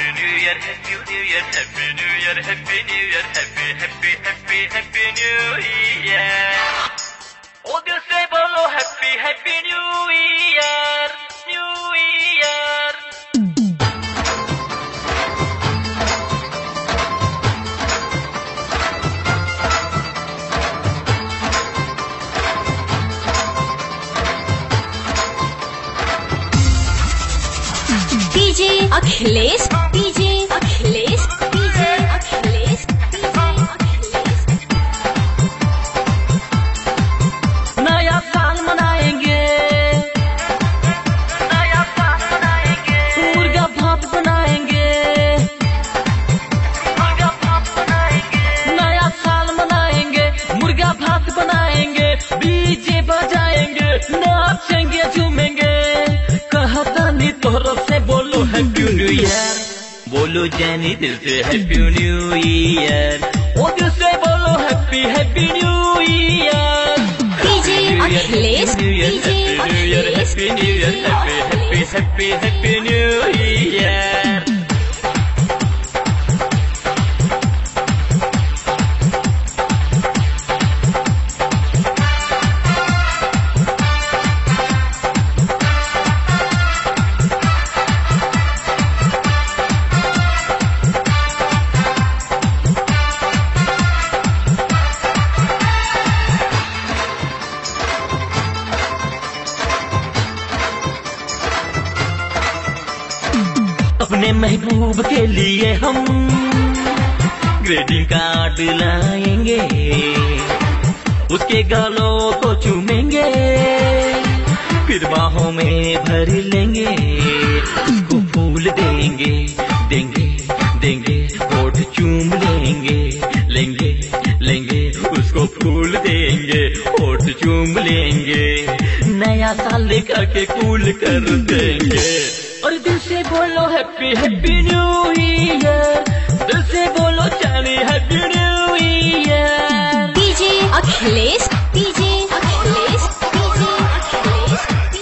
New Year, Happy New Year, Happy New Year, Happy New Year, Happy New Year. Oh, दिल से बोलो Happy New Year, New Year. DJ Akhilesh, DJ Akhilesh, DJ Akhilesh, DJ Akhilesh. नया साल मनाएंगे, नया साल मनाएंगे, मुर्गा भात बनाएंगे, मुर्गा भात बनाएंगे, नया साल मनाएंगे, मुर्गा भात बनाएंगे, डीजे बजाएंगे, नाचेंगे झूमेंगे, कहता नहीं तोहरो से बोलो हैप्पी न्यू ईयर, बोलो जानी दिल से हैप्पी न्यू ईयर, ओ दिल से बोलो happy new year. DJ Akhilesh, DJ Akhilesh, Happy New Year, Happy New Year. अपने महबूब के लिए हम ग्रीटिंग कार्ड लाएंगे, उसके गालों को चूमेंगे, फिर बाहों में भर लेंगे, उसको फूल देंगे, देंगे, देंगे, होठ चूम लेंगे, लेंगे, लेंगे, उसको फूल देंगे, होठ चूम लेंगे, नया साल लेकर के कूल कर देंगे. और दिल से बोलो हैप्पी न्यू ईयर, दिल से बोलो जानी happy new year. DJ Akhilesh, DJ Akhilesh, DJ Akhilesh, DJ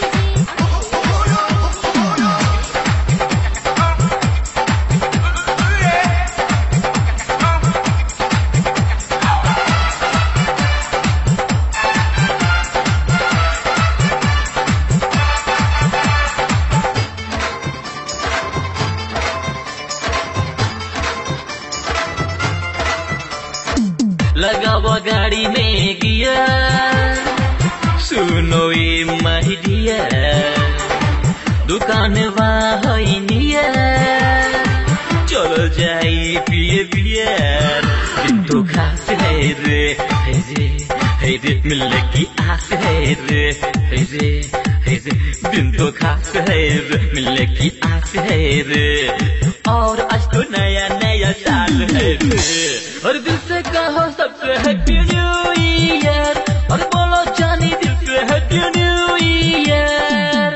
लगावा गाड़ी में गियर, सुनो ये माही डियर, दुकान वही नियर, चलो जाई पिए बियर, दिन तो खास है रे, है रे, मिलने की आस है रे, है रे, दिन तो खास है रे, मिलने की आस है रे, और आज तो नया नया साल है रे, और दिल से कहो सबसे हैप्पी न्यू ईयर, और बोलो जानी दिल से हैप्पी न्यू ईयर.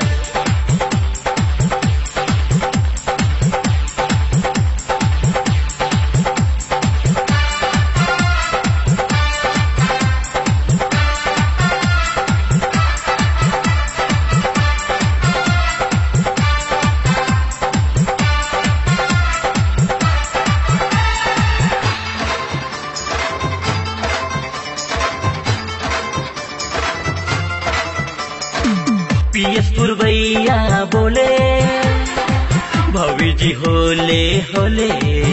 पीएस पुरवैया बोले, भवी जी होले होले,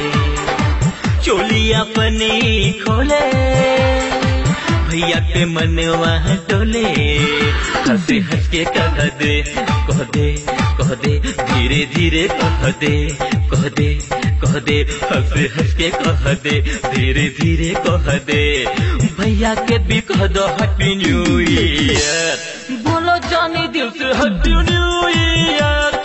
चोली अपनी खोले, भैया के मनवा टोले, हंसे हंस के कह दे, कह दे, कह दे, धीरे धीरे कह दे, कह दे, कह दे, हंसे हंस के कह दे, धीरे धीरे कह दे, भैया के भी कह दो हैप्पी न्यू ईयर, बोलो जानी दिल से हैप्पी न्यू ईयर.